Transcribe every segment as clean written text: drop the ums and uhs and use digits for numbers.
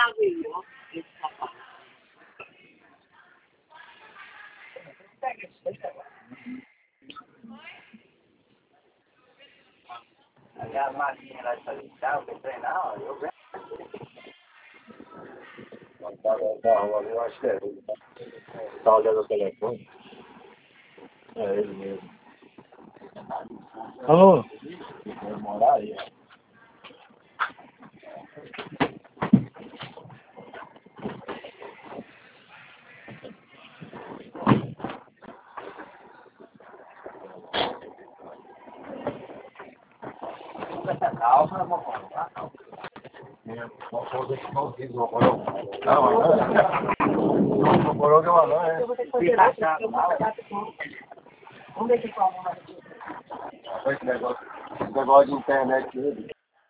A máquina lá de fazer carro, para treinar, ó, eu venho. Eu acho que é ele. Tá olhando o telefone? É ele mesmo. Alô? Vai morar aí, ó. Calma, não vou falar. Não vou deixar não vir, não vou não. Não vou não, é. Eu vou ter que fazer lá. Vamos ver que forma. Esse negócio de internet dele.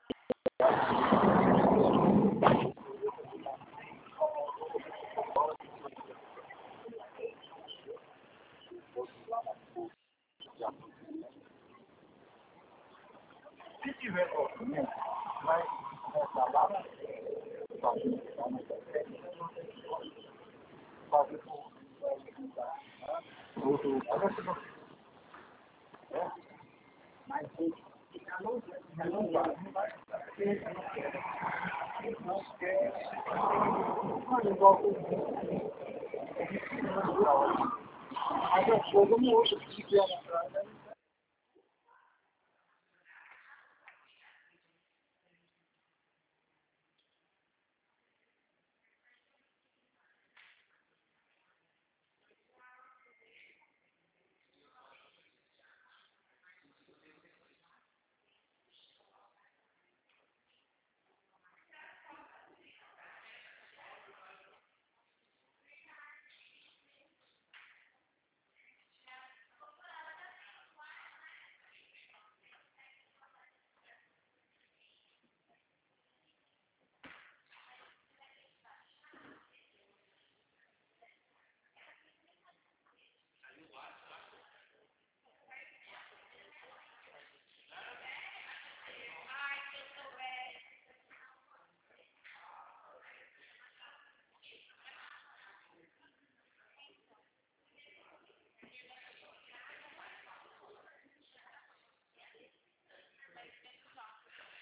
Se tiver documento, vai trabalhar. Mas eu vou, não ouço que se